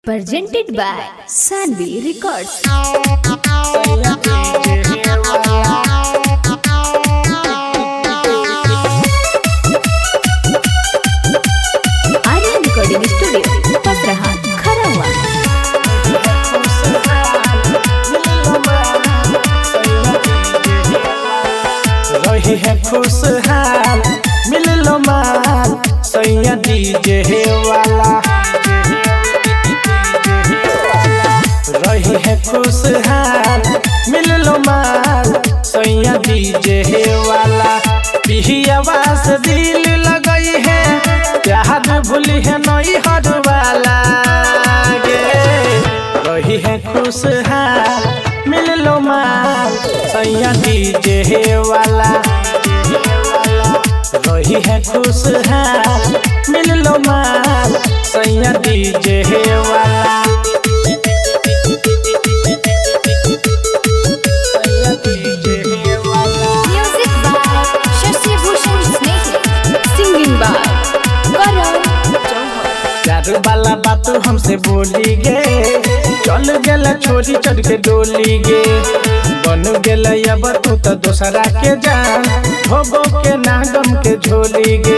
Presented by Sanvi Records. Aryan Recording Studio, Pasrahan, Kharawa. रही है खुशहाल मिल लो माल सैया डीजे वाला। रही है खुशहाल मिल लो माल सैया डीजे वाला। पिहियावा से दिल लगई है प्यार भूली है नई हर वाला गे। रही है खुशहाल मिल लो माल सैया डीजे वाला। रही है खुशहाल मिल लो माल सैया डीजे वाला। Music by Shashi Bhushan Snehal. Singing by Karan Johar. प्यार वाला बात हमसे बोली गे चल गेला छोरी चढ़ के डोली गे। बन गेला अब तू तो दोसरा के जान होबो के नागम के झोली गे।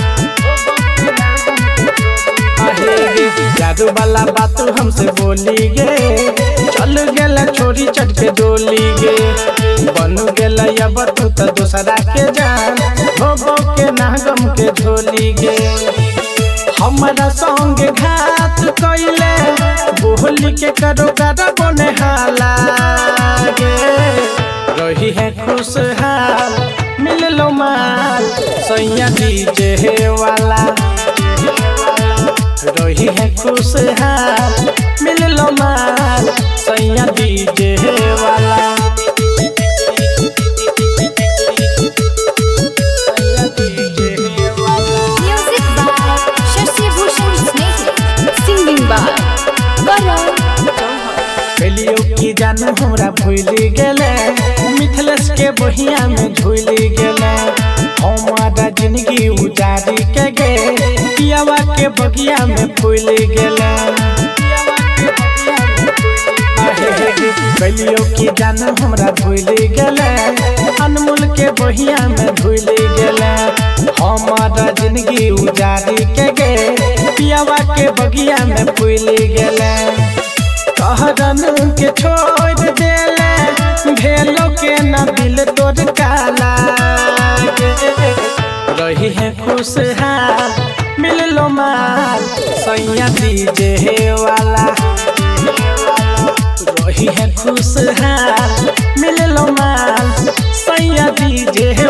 प्यार वाला बात हमसे बोली गे चल गेला छोरी चढ़ के डोली गे। बन गेला अब तू तो दोसरा के जान होबो के नागम के झोली गे। हमारा संग घात कइले बोली के करो करो बने हाला गे। रही है खुशहाल मिल लो माल सैया डीजे वाला। रही है खुशहाल मिल लो माल सैया डीजे वाला। Music by Shashi Bhushan Snehal. Singing by Karan Johar. कलियो की जान हमरा भूल गेले मिथिलेश के बहिया में झूल गेले। हमारा जिंदगी उजाड़ी के गे पियावा के बगिया में फूल गेले। कलियो की जान हमरा भूल गेले अनमोल के बहिया में झूल गेले। हमारा जिंदगी उजाड़ी के गे पियावा के बगिया में फूल गेले। कहरन के छोड़ देले भेलो के न दिल तोड़ काला गे। रही है खुशहाल मिल लो माल सैया डीजे वाला। रही है खुशहाल मिल लो माल सैया डीजे